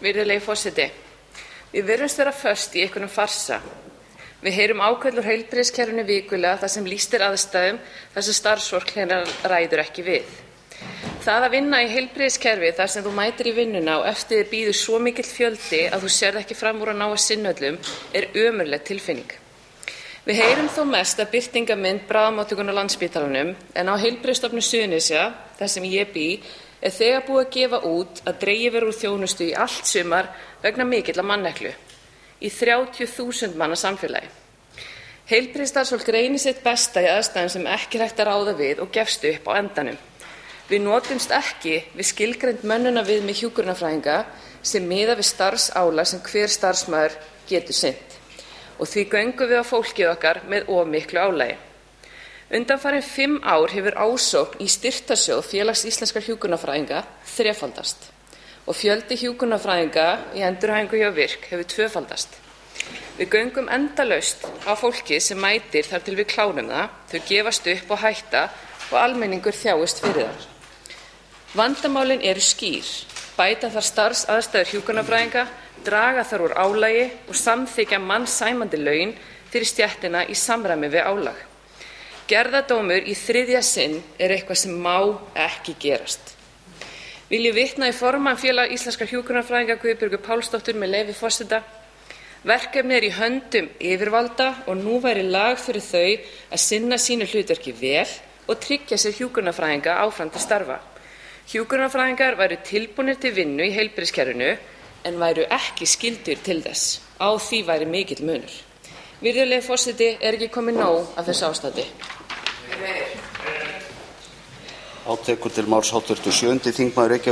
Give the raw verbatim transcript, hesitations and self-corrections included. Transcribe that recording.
Virðulegi forseti. Við virðumst vera föst í einhverjum farsa. Við heyrum áköll úr heilbrigðiskerfinu vikulega þar sem lýst er aðstæðum þar sem starfsfólk hreinlega ræður ekki við. Það að vinna í heilbrigðiskerfi þar sem þú mætir í vinnuna og eftir þér bíður svo mikill fjöldi að þú sérð ekki fram úr að ná að sinna öllum er ömurleg tilfinning. Við heyrum þó mest að birtingarmynd bráðamóttökunnar á Landspítalanum en á Heilbrigðisstofnun Suðurnesja, þar sem ég bý, er þegar búið að gefa út að dregið verður úr þjónustu í allt sumar vegna mikilla manneklu í þrjátíu þúsund manna samfélagi. Heilbrigðisstarfsfólk reynir sitt besta í aðstæðum sem ekki er hægt að ráða við og gefst upp á endanum. Við notumst ekki við skilgreind mönnunarviðmið hjúkrunarfræðinga sem miða við starfsálag sem hver starfsmaður getur sinnt og því göngum við á fólkið okkar með of miklu álagi. Undanfarin fimm ár hefur ásókn í styrktarsjóð Félags íslenskra hjúkrunarfræðinga þrefaldast og fjöldi hjúkrunarfræðinga í endurhæfingu hjá VIRK hefur tvöfaldast. Við göngum endalaust á fólki sem mætir þar til við klárum það, þau gefast upp og hætta og almenningur þjáist fyrir það. Vandamálin eru skýr. Bæta þarf starfsaðstæður hjúkrunarfræðinga, draga þar úr álagi og samþykkja mannsæmandi laun fyrir stéttina í samræmi við álag. Gerðardómur í þriðja sinn er eitthvað sem má ekki gerast. Vil ég vitna í formann Félag íslenskra hjúkrunarfræðinga Guðbjörgu Pálsdóttur með leyfi forseta. Verkefnið er í höndum yfirvalda og nú væri lag fyrir þau að sinna sínu hlutverki vel og tryggja sér hjúkrunarfræðinga áfram til starfa. Hjúkrunarfræðingar væru tilbúnir til vinnu í heilbrigðiskerfinu en væru ekki skyldir til þess. Á því væri mikill munur. Virðulegi forseti, er ekki komið nóg af þessu ástandi? Átekur til máls háttvirtur sjöundi þingmaður Reykjavík